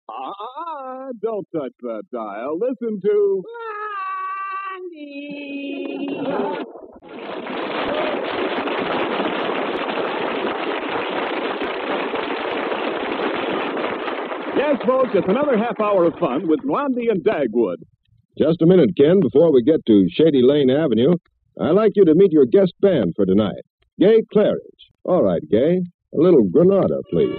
Don't touch that dial. Listen to... Blondie! Yes, folks, it's another half hour of fun with Blondie and Dagwood. Just a minute, Ken, before we get to Shady Lane Avenue. I'd like you to meet your guest band for tonight. Gay Claridge. All right, Gay. A little Granada, please.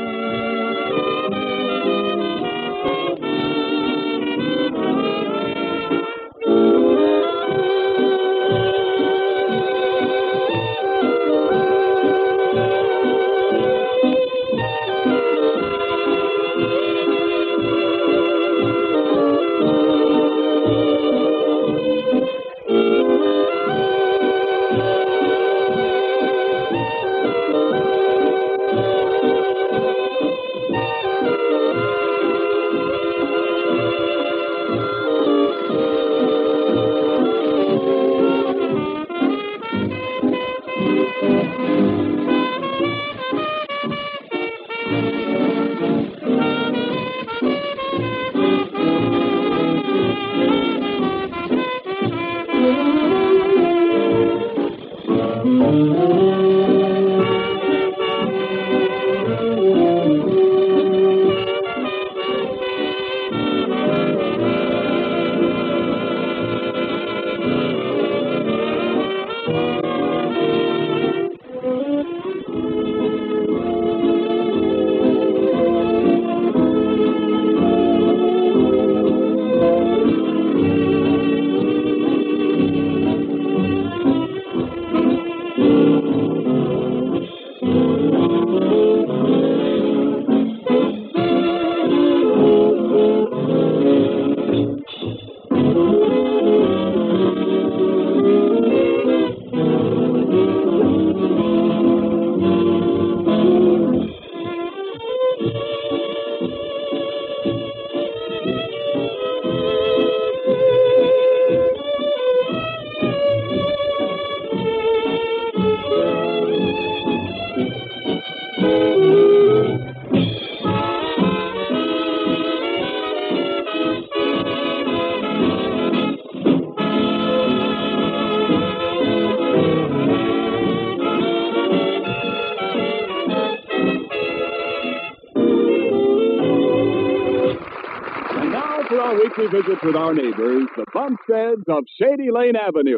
Weekly visit with our neighbors, the Bumsteads of Shady Lane Avenue.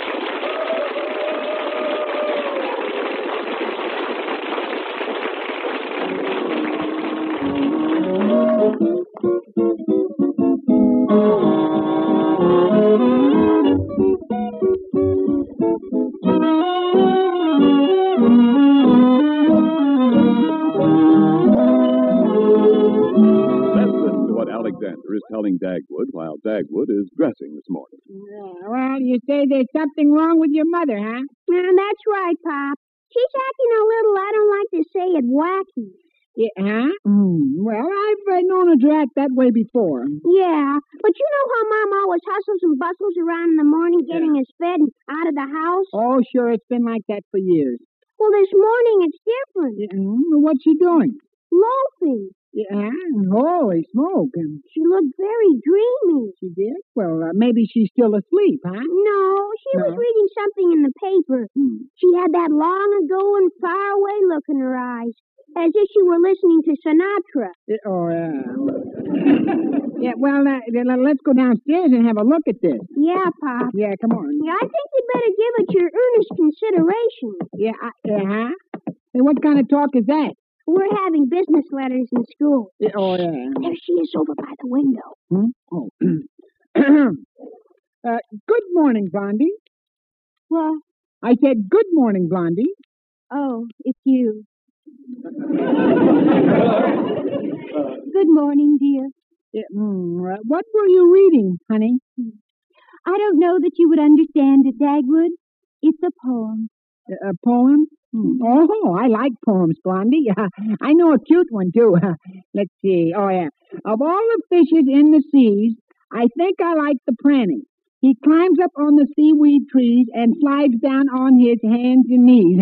Alexander is telling Dagwood while Dagwood is dressing this morning. Well, you say there's something wrong with your mother, huh? That's right, Pop. She's acting a little, I don't like to say it, wacky. Yeah, huh? Well, I've known her to act that way before. Yeah, but you know how Mom always hustles and bustles around in the morning getting us fed and out of the house? Oh, sure, it's been like that for years. Well, this morning it's different. What's she doing? Loafing. Yeah, holy smoke. She looked very dreamy. She did? Well, maybe she's still asleep, huh? No, she was reading something in the paper. She had that long ago and far away look in her eyes, as if she were listening to Sinatra. Yeah, well, let's go downstairs and have a look at this. Yeah, Pop. Yeah, come on. Yeah, I think you'd better give it your earnest consideration. Yeah, Hey, what kind of talk is that? We're having business letters in school. Yeah. There she is over by the window. Oh. Good morning, Blondie. What? I said good morning, Blondie. Oh, it's you. Good morning, dear. What were you reading, honey? I don't know that you would understand it, Dagwood. It's a poem. A poem? Oh, I like poems, Blondie. I know a cute one, too. Let's see. Oh, yeah. Of all the fishes in the seas, I think I like the pranny. He climbs up on the seaweed trees and slides down on his hands and knees.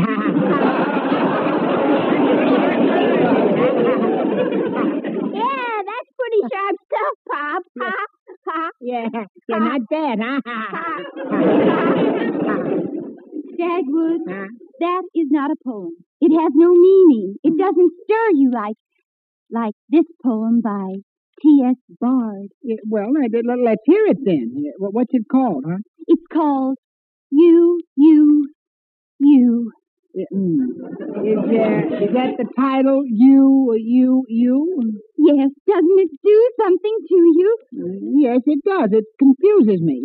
Yeah, that's sharp stuff, Pop. Ha, ha. Yeah, not bad, huh? Dagwood, that is not a poem. It has no meaning. It doesn't stir you like this poem by T.S. Bard. Yeah, well, let's hear it then. What's it called, huh? It's called You. Is that the title? You? Yes, doesn't it do something to you? Yes, it does. It confuses me.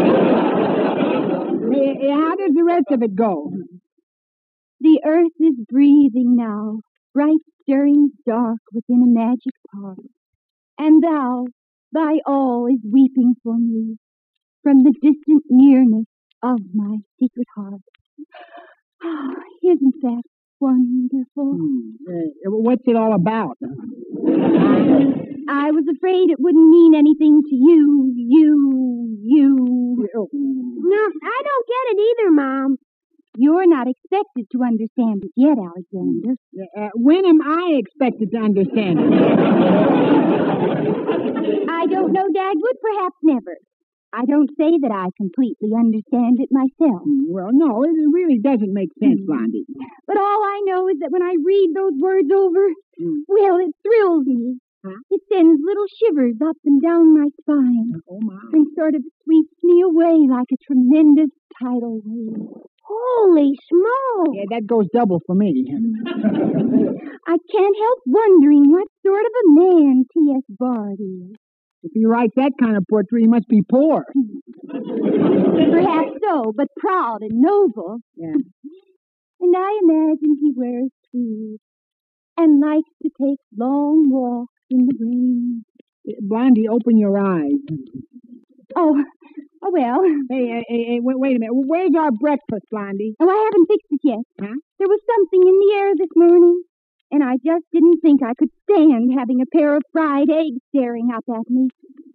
How does the rest of it go? The earth is breathing now, bright stirrings dark within a magic park. And thou, thy all is weeping for me, from the distant nearness of my secret heart. Oh, isn't that wonderful? What's it all about? I was afraid it wouldn't mean anything to you. No, I don't get it either, Mom. You're not expected to understand it yet, Alexander. When am I expected to understand it? I don't know, Dagwood, perhaps never. I don't say that I completely understand it myself. Well, no, it really doesn't make sense, Blondie. But all I know is that when I read those words over, well, it thrills me. Huh? It sends little shivers up and down my spine. Oh, my. And sort of sweeps me away like a tremendous tidal wave. Holy smoke! Yeah, that goes double for me. I can't help wondering what sort of a man T.S. Bard is. If he writes that kind of poetry, he must be poor. Perhaps so, but proud and noble. Yeah. And I imagine he wears tweed and likes to take long walks in the rain. Blondie, open your eyes. Oh, well. Hey, wait a minute. Where's our breakfast, Blondie? Oh, I haven't fixed it yet. Huh? There was something in the air this morning, and I just didn't think I could stand having a pair of fried eggs staring up at me.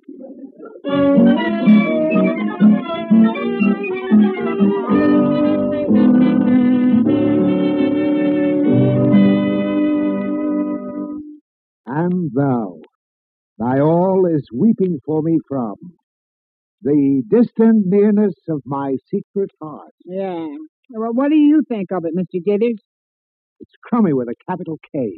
And thou, thy all is weeping for me from the distant nearness of my secret heart. Yeah. Well, what do you think of it, Mr. Dithers? It's crummy with a capital K.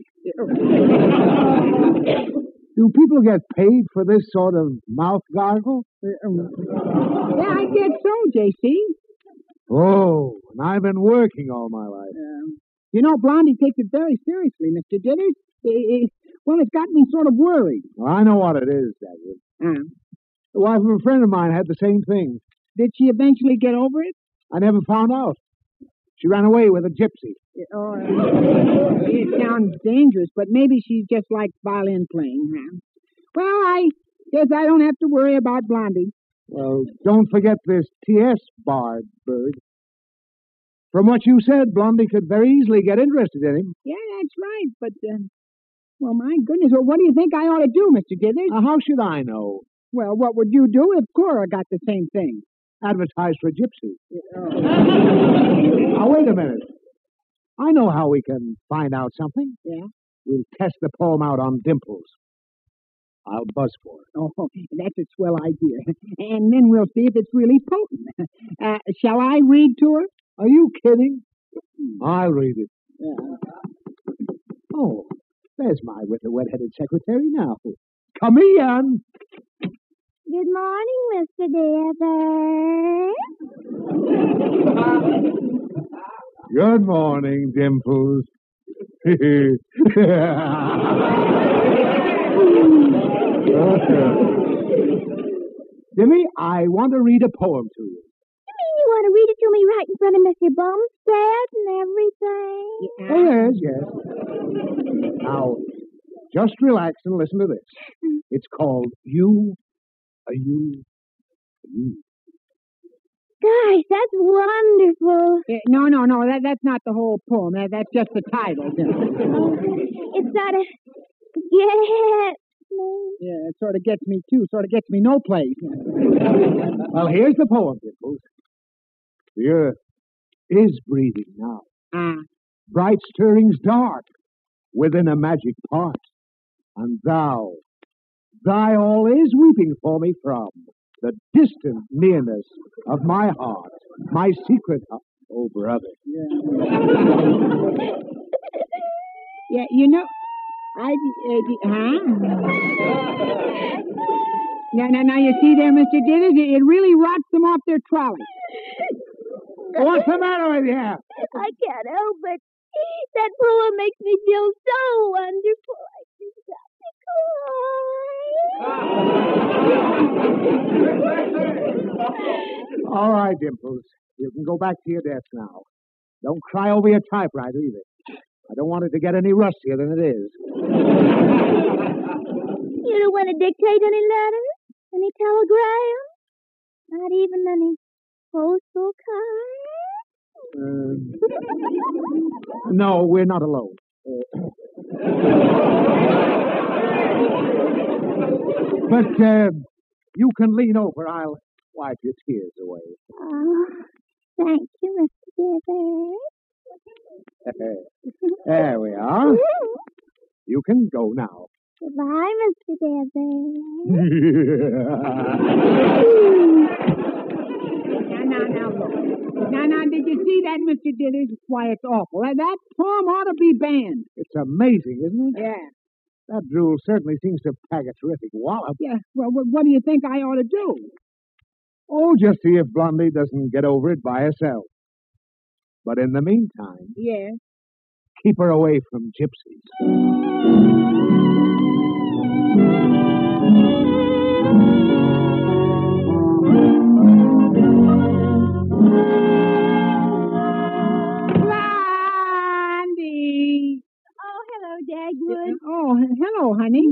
Do people get paid for this sort of mouth gargle? Yeah, I guess so, J.C. Oh, and I've been working all my life. You know, Blondie takes it very seriously, Mr. Dithers. Well, it's got me sort of worried. Well, I know what it is, Dagwood. The wife of a friend of mine had the same thing. Did she eventually get over it? I never found out. She ran away with a gypsy. It sounds dangerous, but maybe she just likes violin playing, huh? Well, I guess I don't have to worry about Blondie. Well, don't forget this T.S. Bard, Bird. From what you said, Blondie could very easily get interested in him. Yeah, that's right, but, well, my goodness, well, what do you think I ought to do, Mr. Dithers? How should I know? Well, what would you do if Cora got the same thing? Advertise for a gypsy. Now, wait a minute. I know how we can find out something. Yeah? We'll test the poem out on Dimples. I'll buzz for it. Oh, that's a swell idea. And then we'll see if it's really potent. Shall I read to her? Are you kidding? I'll read it. Yeah. Oh, there's my wet-headed secretary now. Come in. Good morning, Mr. Dithers. Good morning, Dimples. Dimmy, I want to read a poem to you. You mean you want to read it to me right in front of Mr. Bumstead and everything? Oh, yes. Now, just relax and listen to this. It's called You. Gosh, that's wonderful. No, that's not the whole poem. That's just the title. It's sort of get me. Yeah, it sort of gets me, too. Sort of gets me no place. Well, here's the poem, Dimples. The earth is breathing now. Bright stirrings dark within a magic part. And thou Thy all is weeping for me from the distant nearness of my heart, my secret heart. Oh, brother. Yeah, you know, huh? Now, you see there, Mr. Dithers, it really rots them off their trolley. What's the matter with you? I can't help it. That poem makes me feel so wonderful. All right, Dimples. You can go back to your desk now. Don't cry over your typewriter either. I don't want it to get any rustier than it is. You don't want to dictate any letters? Any telegrams? Not even any postal cards? No, we're not alone. But you can lean over. I'll wipe your tears away. Oh, thank you, Mr. Dithers. There we are. You can go now. Goodbye, Mr. Dithers. Now, look. Now, did you see that, Mr. Dithers? Why, it's awful. That poem ought to be banned. It's amazing, isn't it? Yeah. That drool certainly seems to pack a terrific wallop. Yeah, well, what do you think I ought to do? Oh, just see if Blondie doesn't get over it by herself. But in the meantime, Yeah. keep her away from gypsies. Blondie! Oh, hello, Dagwood. Oh, hello, honey.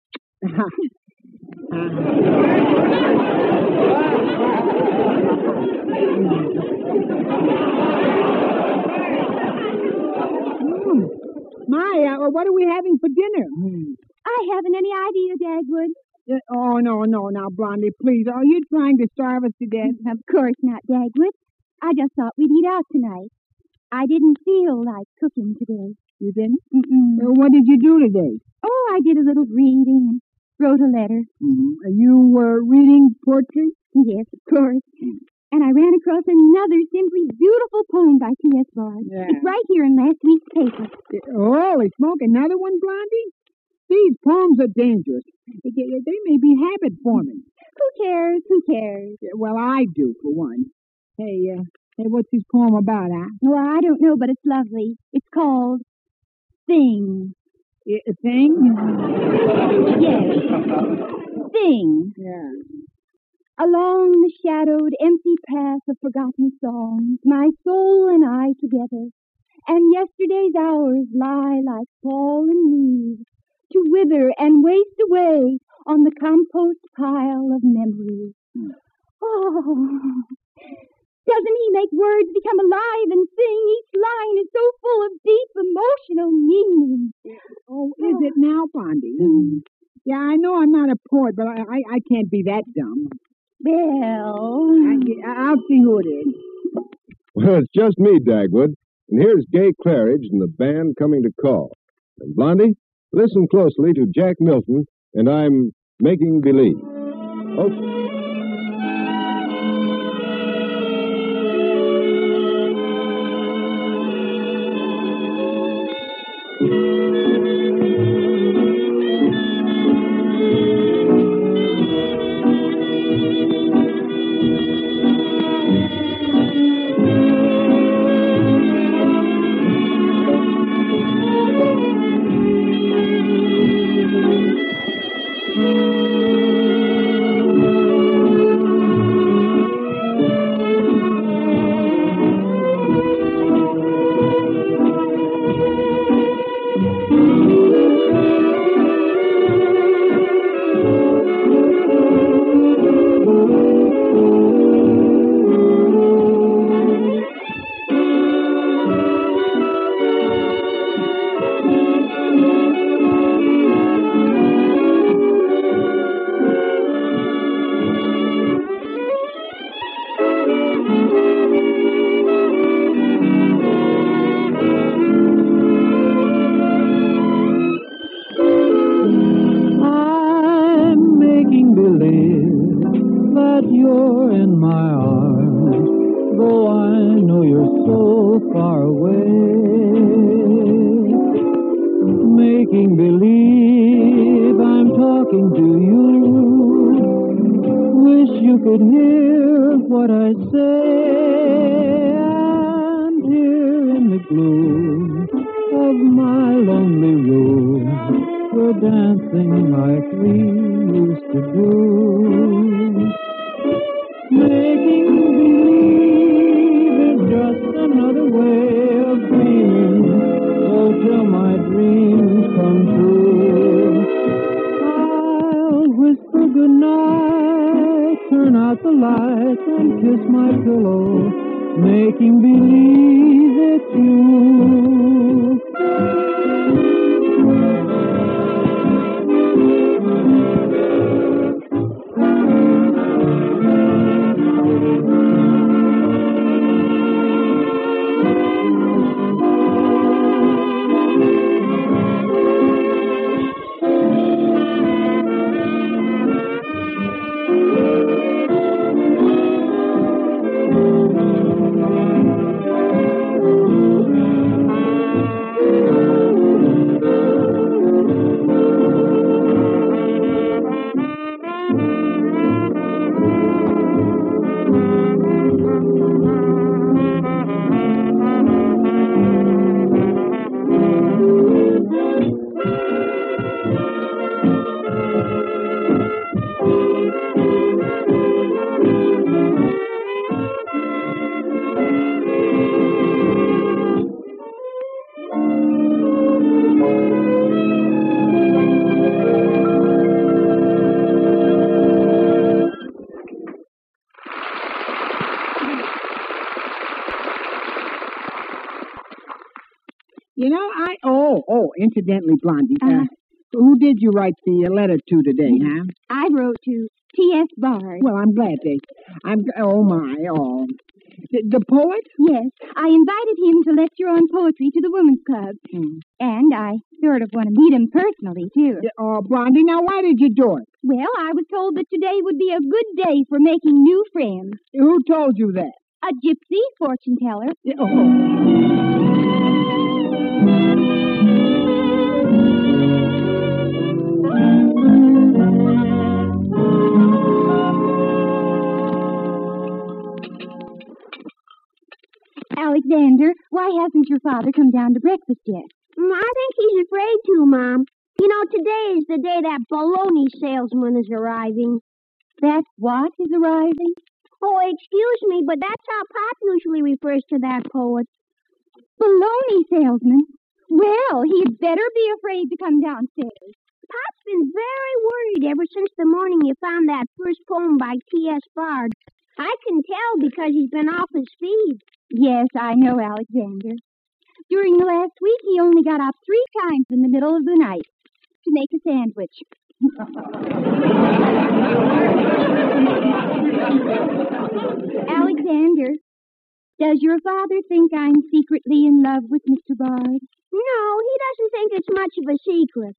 What are we having for dinner? I haven't any idea, Dagwood. Oh, no, now, Blondie, please. Are you trying to starve us to death? Of course not, Dagwood. I just thought we'd eat out tonight. I didn't feel like cooking today. You didn't? Mm-mm. What did you do today? Oh, I did a little reading and wrote a letter. You were reading poetry? Yes, of course. And I ran across another simply beautiful poem by T.S. Bard. Yeah. It's right here in last week's paper. Holy smoke, another one, Blondie? These poems are dangerous. They may be habit-forming. Who cares? Who cares? Well, I do, for one. Hey, what's this poem about, huh? Well, I don't know, but it's lovely. It's called Thing. A thing? Yes. Thing. Yeah. Along the shadowed, empty path of forgotten songs, my soul and I together, and yesterday's hours lie like fallen leaves, to wither and waste away on the compost pile of memories. Oh, doesn't he make words become alive and sing? Each line is so full of deep emotional meaning. Oh, is it now, Blondie? Yeah, I know I'm not a poet, but I can't be that dumb. Well, I'll see who it is. Well, it's just me, Dagwood. And here's Gay Claridge and the band coming to call. And Blondie, listen closely to Jack Milton, and I'm Making Believe. Okay. that you're in my arms, though I know you're so far away. Making believe I'm talking to you. Wish you could hear what I say. And here in the gloom of my lonely room, we're dancing like we used to do. Making believe is just another way of dreaming, so till my dreams come true. I'll whisper goodnight, turn out the lights and kiss my pillow, making believe it's you. Incidentally, Blondie, who did you write the letter to today, huh? I wrote to T.S. Bard. Well, I'm glad they... The poet? Yes. I invited him to lecture on poetry to the Women's Club. And I sort of want to meet him personally, too. Blondie, now why did you do it? Well, I was told that today would be a good day for making new friends. Who told you that? A gypsy fortune teller. Alexander, why hasn't your father come down to breakfast yet? I think he's afraid to, Mom. You know, today is the day that baloney salesman is arriving. That what is arriving? Oh, excuse me, but that's how Pop usually refers to that poet. Baloney salesman? Well, he'd better be afraid to come downstairs. Pop's been very worried ever since the morning you found that first poem by T.S. Bard. I can tell because he's been off his feed. Yes, I know, Alexander. During the last week, he only got up 3 times in the middle of the night to make a sandwich. Alexander, does your father think I'm secretly in love with Mr. Bard? No, he doesn't think it's much of a secret.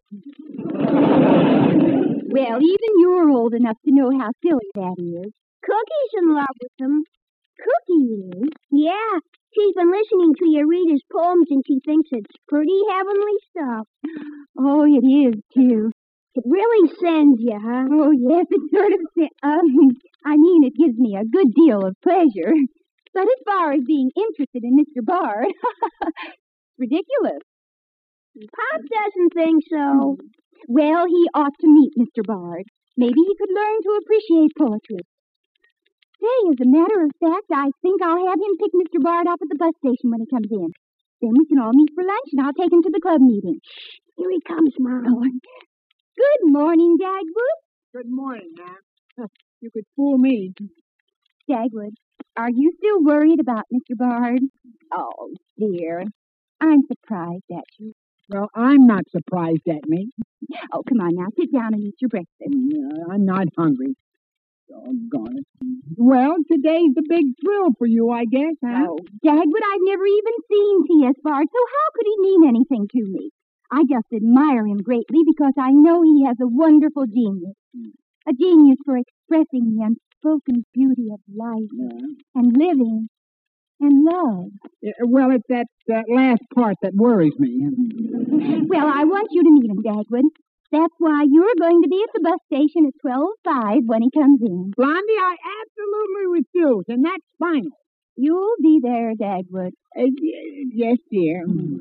Well, even you're old enough to know how silly that is. Cookie's in love with him. Cookie is? Yeah, she's been listening to you read his poems and she thinks it's pretty heavenly stuff. Oh, it is, too. It really sends you, huh? Oh, yes, it sort of it gives me a good deal of pleasure. But as far as being interested in Mr. Bard, it's ridiculous. Pop doesn't think so. Well, he ought to meet Mr. Bard. Maybe he could learn to appreciate poetry. Say, as a matter of fact, I think I'll have him pick Mr. Bard up at the bus station when he comes in. Then we can all meet for lunch, and I'll take him to the club meeting. Here he comes, Mom. Oh, good morning, Dagwood. Good morning, Ma'am. You could fool me. Dagwood, are you still worried about Mr. Bard? Oh, dear. I'm surprised at you. Well, I'm not surprised at me. Oh, come on now. Sit down and eat your breakfast. I'm not hungry. Doggone it. Well, today's the big thrill for you, I guess, huh? Oh, Dagwood, I've never even seen T.S. Bard, so how could he mean anything to me? I just admire him greatly because I know he has a wonderful genius. A genius for expressing the unspoken beauty of life and living and love. Well, it's that last part that worries me. Well, I want you to meet him, Dagwood. That's why you're going to be at the bus station at 12:05 when he comes in. Blondie, I absolutely refuse, and that's final. You'll be there, Dagwood. Yes, dear.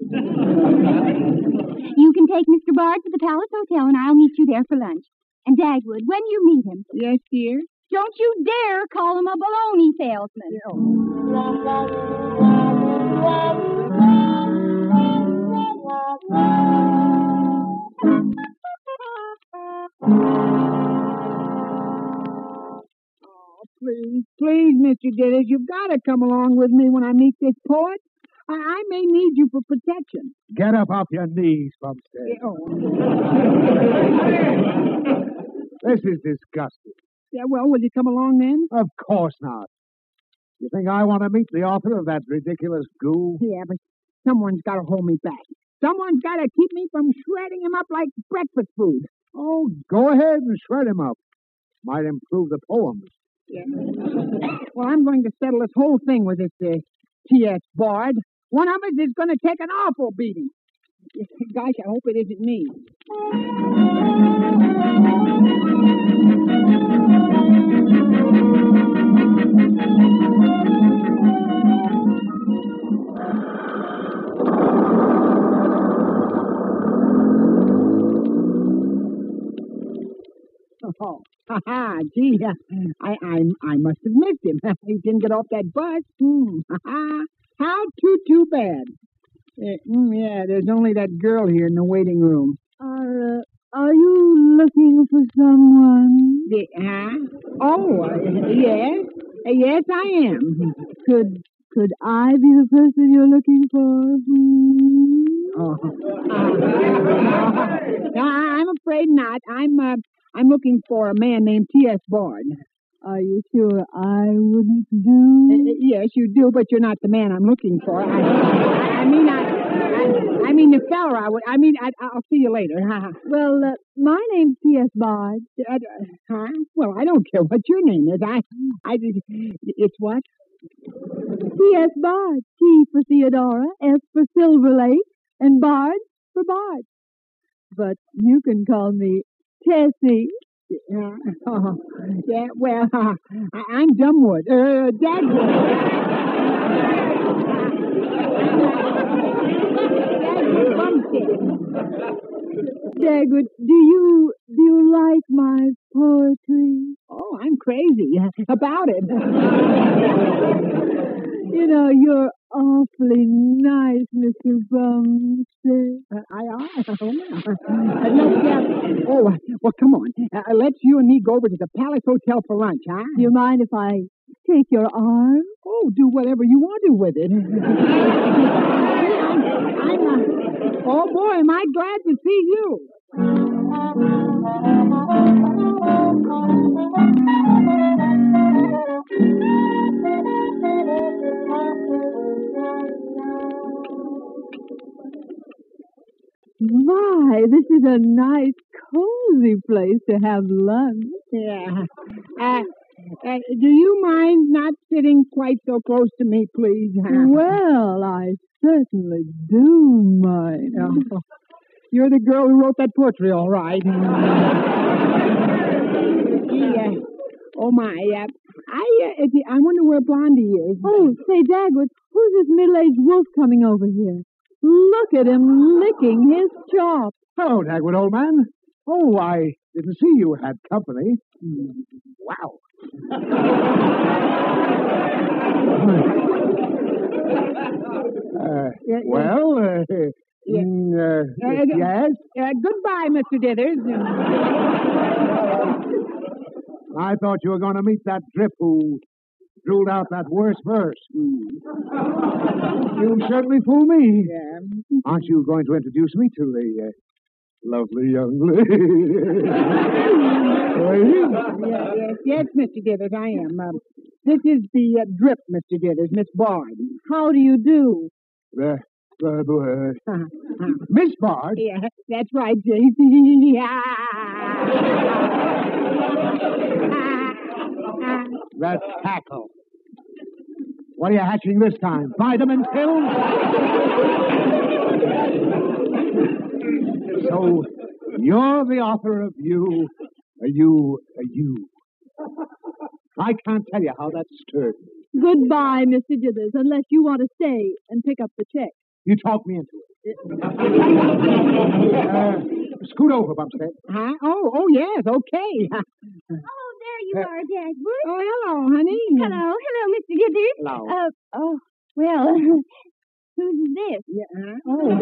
You can take Mr. Bard to the Palace Hotel, and I'll meet you there for lunch. And Dagwood, when you meet him... Yes, dear? Don't you dare call him a baloney salesman. Please, Mr. Dithers, you've got to come along with me when I meet this poet. I may need you for protection. Get up off your knees, Bumstead. This is disgusting. Yeah, well, will you come along then? Of course not. You think I want to meet the author of that ridiculous goo? Yeah, but someone's got to hold me back. Someone's got to keep me from shredding him up like breakfast food. Oh, go ahead and shred him up. Might improve the poems. Yeah. Well, I'm going to settle this whole thing with this T.S. Bard. One of us is going to take an awful beating. Gosh, I hope it isn't me. Oh, ha-ha, gee, I must have missed him. He didn't get off that bus. Ha-ha. How too bad. Yeah, there's only that girl here in the waiting room. Are you looking for someone? Yes. Yes, I am. Could I be the person you're looking for? I'm afraid not. I'm looking for a man named T.S. Bard. Are you sure I wouldn't do? Yes, you do, but you're not the man I'm looking for. I mean the fella I would. I'll see you later. Well, my name's T.S. Bard. Well, I don't care what your name is. It's what? T.S. Bard. T for Theodora, S for Silver Lake, and Bard for Bard. But you can call me Tessie. Yeah, well, I'm Dumbwood. Dagwood. Dagwood Bumstead. Dagwood, do you like my poetry? Oh, I'm crazy about it. You know, you're awfully nice, Mr. Bumstead. Well, come on. Let's you and me go over to the Palace Hotel for lunch, huh? Do you mind if I take your arm? Oh, do whatever you want to with it. Oh, boy, am I glad to see you. My, this is a nice, cozy place to have lunch. Yeah. Do you mind not sitting quite so close to me, please? Well, I certainly do mind. Oh, you're the girl who wrote that poetry, all right. Oh, my. I wonder where Blondie is. Oh, say, Dagwood, who's this middle-aged wolf coming over here? Look at him licking his chops. Hello, Dagwood, old man. Oh, I didn't see you had company. Wow. Yes? Goodbye, Mr. Dithers. I thought you were going to meet that drip who drooled out that worst verse. You certainly fooled me. Yeah. Aren't you going to introduce me to the lovely young lady? Yes, Mr. Dithers, I am. This is the drip, Mr. Dithers, Miss Bard. How do you do? Miss Bard? Yeah, that's right, J.C. The tackle. What are you hatching this time? Vitamin pills? So, you're the author of You. I can't tell you how that stirred me. Goodbye, Mr. Dithers, unless you want to stay and pick up the check. You talked me into it. Scoot over, Bumstead. Huh? Oh, yes, okay. Oh, there you are, Dagwood. Oh, hello, honey. Hello, Mr. Dithers. Hello. Well, who's this? Yeah,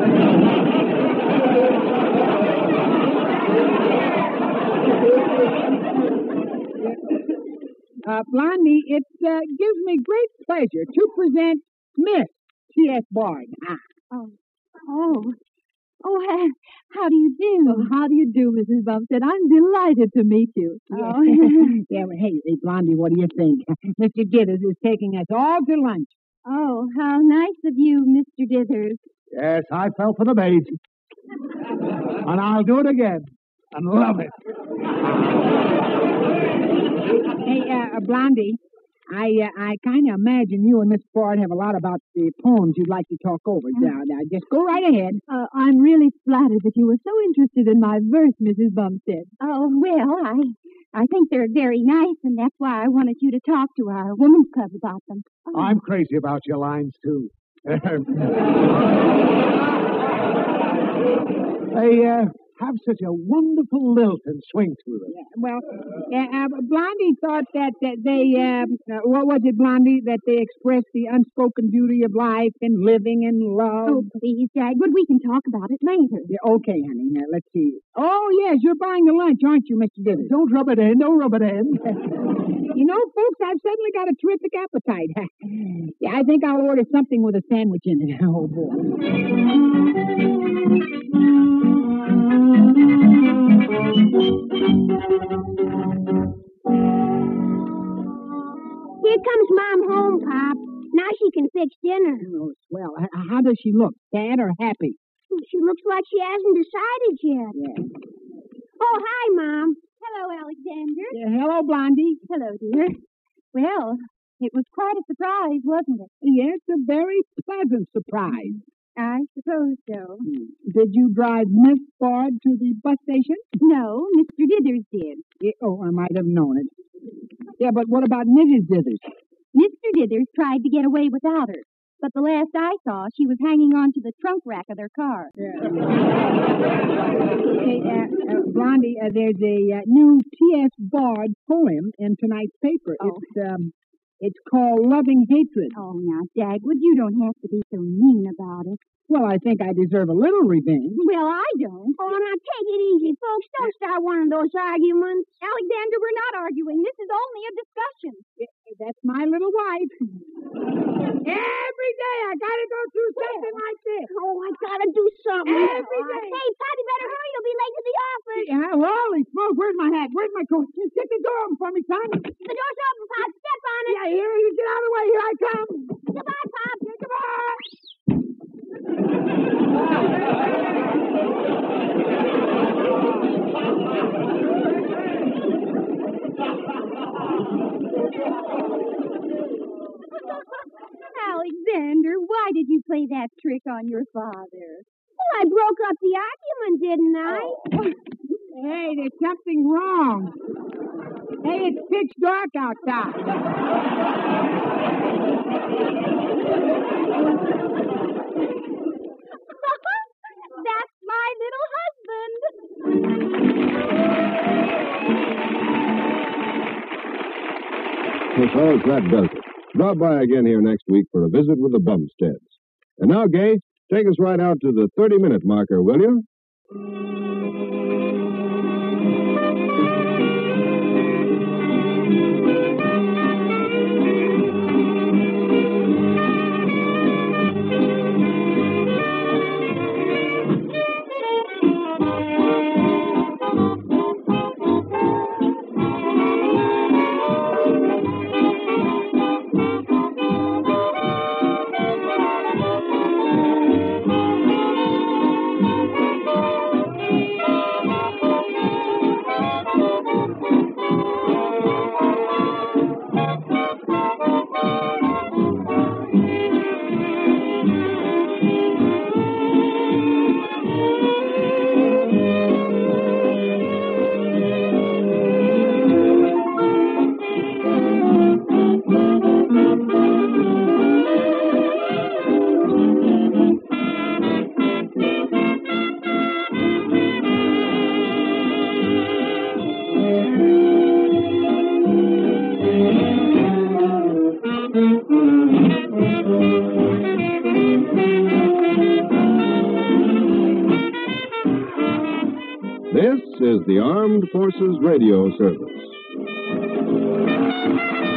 Blondie, it gives me great pleasure to present Miss T.S. Bard. How do you do? Well, how do you do, Mrs. Bumstead? I'm delighted to meet you. Oh. Yeah, well, hey, Blondie, what do you think? Mr. Dithers is taking us all to lunch. Oh, how nice of you, Mr. Dithers. Yes, I fell for the bait. And I'll do it again. And love it. Hey, Blondie, I kind of imagine you and Miss Bard have a lot about the poems you'd like to talk over. Now, just go right ahead. I'm really flattered that you were so interested in my verse, Mrs. Bumstead. Oh, well, I think they're very nice, and that's why I wanted you to talk to our women's club about them. Oh. I'm crazy about your lines, too. They have such a wonderful lilt and swing to them. Yeah, well, Blondie thought that they, what was it, Blondie, that they expressed the unspoken beauty of life and living and love? Oh, please, Dagwood, we can talk about it later. Yeah, okay, honey. Now, let's see. Oh, yes, you're buying the lunch, aren't you, Mr. Dithers? Don't rub it in. Don't rub it in. You know, folks, I've suddenly got a terrific appetite. Yeah, I think I'll order something with a sandwich in it. Oh, boy. Here comes Mom home, Pop. Now she can fix dinner. Oh, swell. How does she look? Sad or happy? She looks like she hasn't decided yet. Yeah. Oh, hi, Mom. Hello, Alexander. Yeah, hello, Blondie. Hello, dear. Well, it was quite a surprise, wasn't it? Yes, a very pleasant surprise. I suppose so. Did you drive Miss Bard to the bus station? No, Mr. Dithers did. Yeah, I might have known it. Yeah, but what about Mrs. Dithers? Mr. Dithers tried to get away without her, but the last I saw, she was hanging on to the trunk rack of their car. Hey, Blondie, there's a new T.S. Bard poem in tonight's paper. Oh. It's called Loving Hatred. Oh, now, Dagwood, you don't have to be so mean about it. Well, I think I deserve a little revenge. Well, I don't. Oh, now take it easy, folks. Don't start one of those arguments. Alexander, we're not arguing. This is only a discussion. That's my little wife. Every day I gotta go through something like this. Oh, I gotta do something. Every day. Hey, Pop, you better hurry. You'll be late to the office. Yeah, holy smoke, where's my hat? Where's my coat? Just get the door open for me, son. The door's open, Pop. Step on it. Yeah, here, you get out of the way. Here I come. Goodbye, Pop. Goodbye. Alexander, why did you play that trick on your father? Well, I broke up the argument, didn't I? Oh. Hey, there's something wrong. Hey, it's pitch dark outside. That's my little husband. Well, fellas, that does it. Drop by again here next week for a visit with the Bumsteads. And now, Gay, take us right out to the 30-minute marker, will you? is the Armed Forces Radio Service.